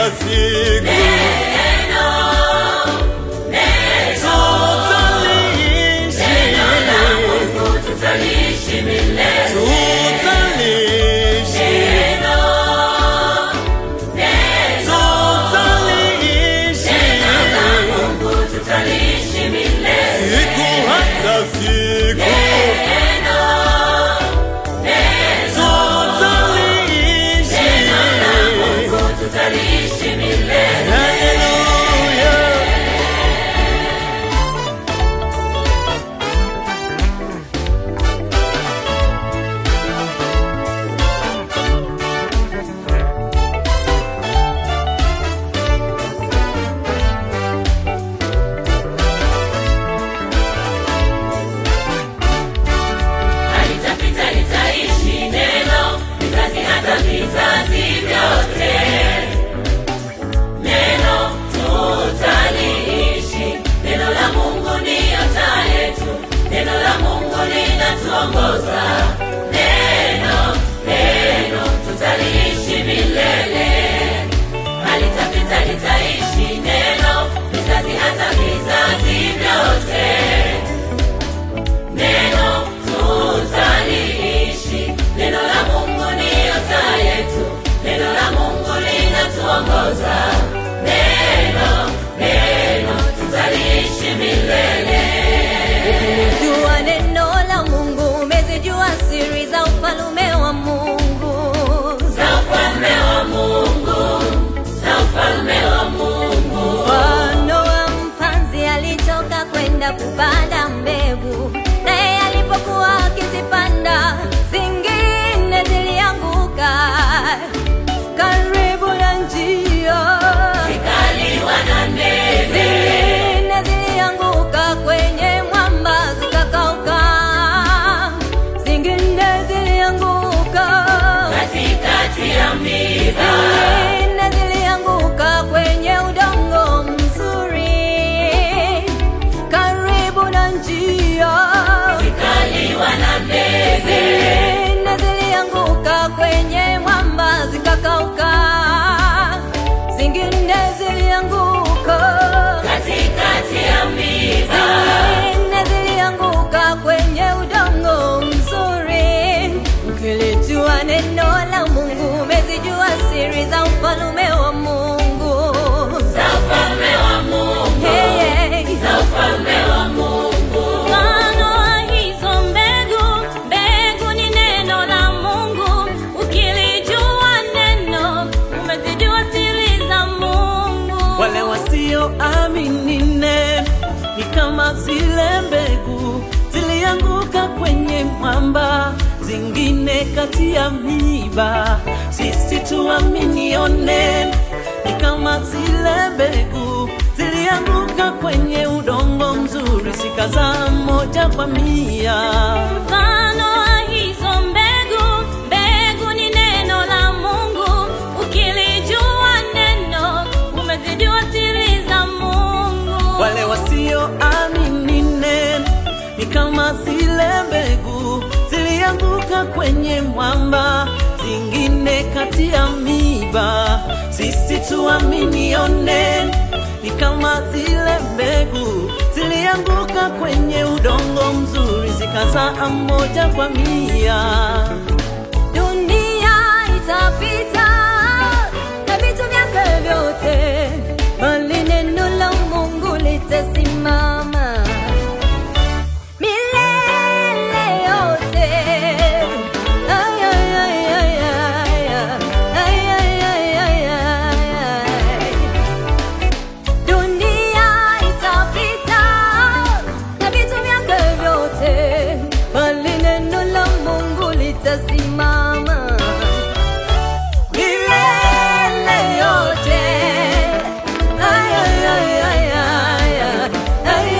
siku. Tutaliishi milele. Tutaliishi milele. Siku hata siku. Tutaliishi milele. Vizazi vyote neno tutaliishi. Neno la Mungu ndiyo taa yetu. Neno la Mungu linatuongoza. Neno tutaliishi milele. Halitapita, litaishi neno vizazi hata vizazi vyote. Neno tutaliishi. Neno la Mungu ndiyo taa yetu. Neno la Mungu linatuongoza. Neno tutaliishi milele. Ukijua neno la Mungu umezijua siri za ufalme wa Mungu. Za ufalme wa Mungu. Za ufalme wa Mungu. Mfano wa mpanzi alitoka kwenda kupanda mbegu. Naye alipokuwa akizipanda, zingine zilianguka karibu na njia, zikaliwa na ndege. zingine zilianguka kwenye mwamba zikakauka, zingine zilianguka katikati ya miiba, zingine zilianguka kwenye udongo mzuri karibu na njia, zikaliwa na ndege. zingine zilianguka kwenye mwamba zikakauka, zingine zilianguka Katikati ya miiba, zingine zilianguka kwenye udongo mzuri. Ukilijua neno la Mungu umezijua siri za ufalme wa Mungu. za ufalme wa Mungu. Hey, Za ufalme wa Mungu. mfano wa hizo mbegu ni neno la Mungu. Ukilijua neno umezijua siri za Mungu. Wale wasioamini neno ni kama zile mbegu zilianguka kwenye mwamba, zingine kati ya miiba. Sisi tuaminio neno ni kama zile mbegu zilianguka kwenye udongo mzuri, zikazaa 1 kwa 100. Mfano wa hizo mbegu ni neno la Mungu. Ukilijua neno umezijua siri za Mungu. Wale wasioamini neno ni kama zile mbegu zilianguka kwenye mwamba, zingine kati ya miiba. Sisi tuaminio neno ni kama zile mbegu zilianguka kwenye udongo mzuri, zikazaa 1 kwa 100. Dunia itapita na vitu vyake vyote, bali neno la Mungu litasimama milele yote. Ay, ay, ay, ay, ay, ay, ay, ay, ay, ay. Dunia itapita na vitu vyake vyote, bali neno la Mungu litasimama milele yote. Ay, ay, ay, ay, ay, ay, ay,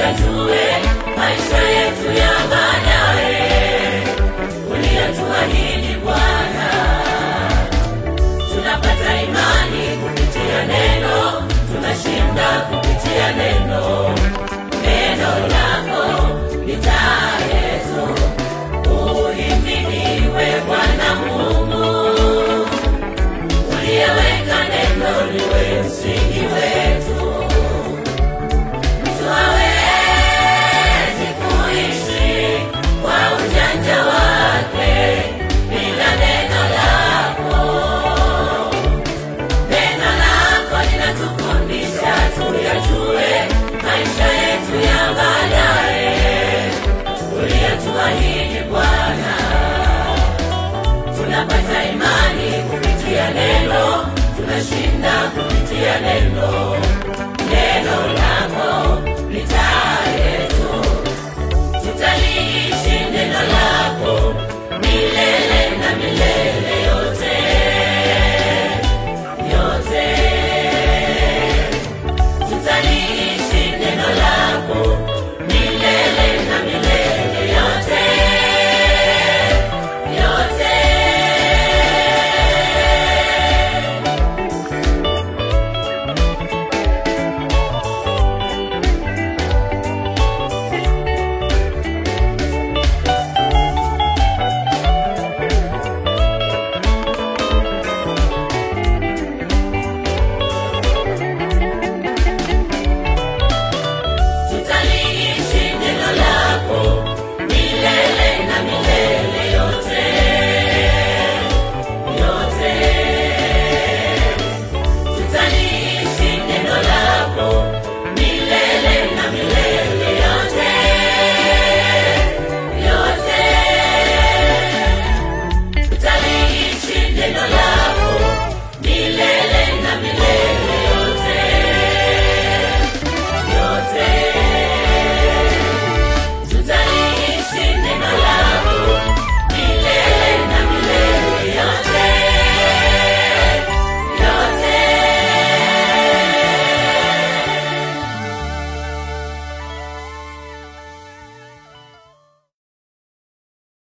tuyajue maisha yetu ya baadaye uliyotuahidi Bwana. Tunapata imani kupitia neno, tunashinda kupitia neno. Neno lako ni taa yetu. Uhimidiwe Bwana Mungu, uliyeweka neno liwe msingi wetu. Mtu hawezi kuishi kwa ujanja wake bila neno lako. Neno lako linatufundisha tuyajue maisha yetu ya baadaye uliyotuahidi Bwana. Tunapata imani kupitia neno, tunashinda kupitia neno.